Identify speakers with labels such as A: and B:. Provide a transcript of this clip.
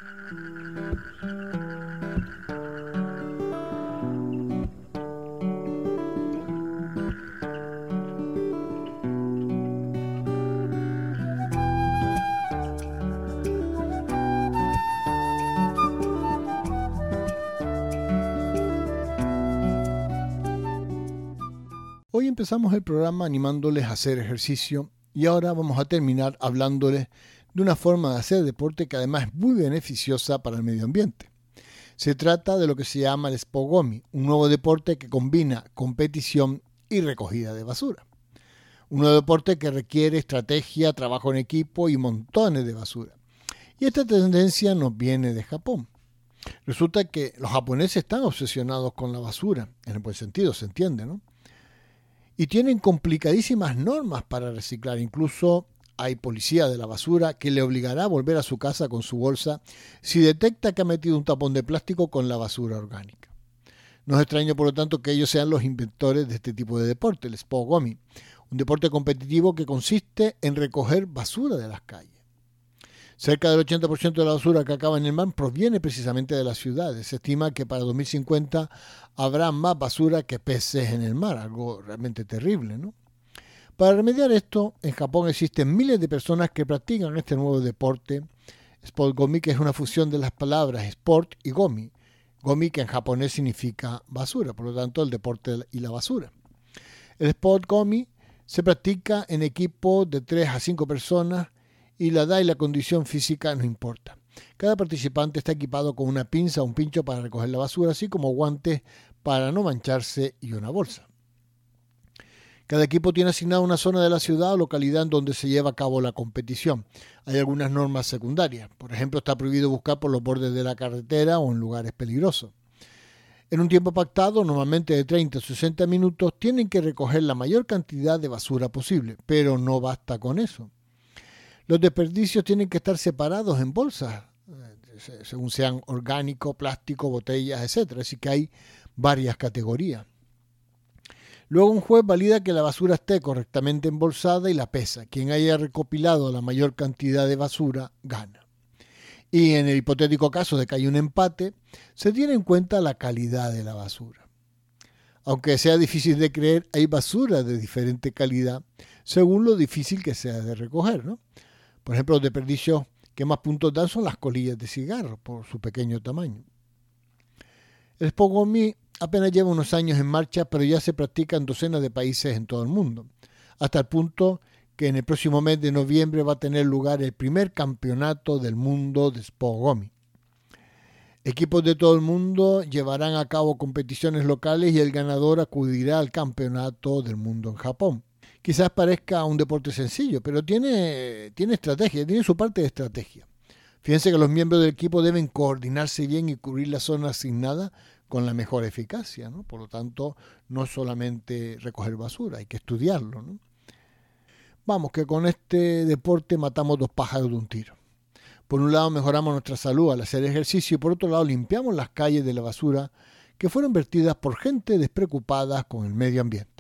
A: Hoy empezamos el programa animándoles a hacer ejercicio y ahora vamos a terminar hablándoles de una forma de hacer deporte que además es muy beneficiosa para el medio ambiente. Se trata de lo que se llama el Spot-Gommi, un nuevo deporte que combina competición y recogida de basura. Un nuevo deporte que requiere estrategia, trabajo en equipo y montones de basura. Y esta tendencia nos viene de Japón. Resulta que los japoneses están obsesionados con la basura, en el buen sentido, se entiende, ¿no? Y tienen complicadísimas normas para reciclar. Incluso hay policía de la basura que le obligará a volver a su casa con su bolsa si detecta que ha metido un tapón de plástico con la basura orgánica. No es extraño, por lo tanto, que ellos sean los inventores de este tipo de deporte, el Spot-Gommi, un deporte competitivo que consiste en recoger basura de las calles. Cerca del 80% de la basura que acaba en el mar proviene precisamente de las ciudades. Se estima que para 2050 habrá más basura que peces en el mar, algo realmente terrible, ¿no? Para remediar esto, en Japón existen miles de personas que practican este nuevo deporte, Spot-Gommi, que es una fusión de las palabras sport y gomi. Gomi, que en japonés significa basura, por lo tanto el deporte y la basura. El Spot-Gommi se practica en equipos de 3 a 5 personas y la edad y la condición física no importa. Cada participante está equipado con una pinza o un pincho para recoger la basura, así como guantes para no mancharse y una bolsa. Cada equipo tiene asignada una zona de la ciudad o localidad en donde se lleva a cabo la competición. Hay algunas normas secundarias. Por ejemplo, está prohibido buscar por los bordes de la carretera o en lugares peligrosos. En un tiempo pactado, normalmente de 30 a 60 minutos, tienen que recoger la mayor cantidad de basura posible, pero no basta con eso. Los desperdicios tienen que estar separados en bolsas, según sean orgánico, plástico, botellas, etc. Así que hay varias categorías. Luego un juez valida que la basura esté correctamente embolsada y la pesa. Quien haya recopilado la mayor cantidad de basura gana. Y en el hipotético caso de que haya un empate, se tiene en cuenta la calidad de la basura. Aunque sea difícil de creer, hay basura de diferente calidad según lo difícil que sea de recoger, ¿no? Por ejemplo, los desperdicios que más puntos dan son las colillas de cigarro, por su pequeño tamaño. El Spot-Gommi apenas lleva unos años en marcha, pero ya se practica en docenas de países en todo el mundo, hasta el punto que en el próximo mes de noviembre va a tener lugar el primer campeonato del mundo de Spot-Gommi. Equipos de todo el mundo llevarán a cabo competiciones locales y el ganador acudirá al campeonato del mundo en Japón. Quizás parezca un deporte sencillo, pero tiene estrategia, tiene su parte de estrategia. Fíjense que los miembros del equipo deben coordinarse bien y cubrir la zona asignada con la mejor eficacia, ¿no? Por lo tanto, no solamente recoger basura, hay que estudiarlo, ¿no? Vamos, que con este deporte matamos 2 pájaros de un tiro. Por un lado, mejoramos nuestra salud al hacer ejercicio y por otro lado, limpiamos las calles de la basura que fueron vertidas por gente despreocupada con el medio ambiente.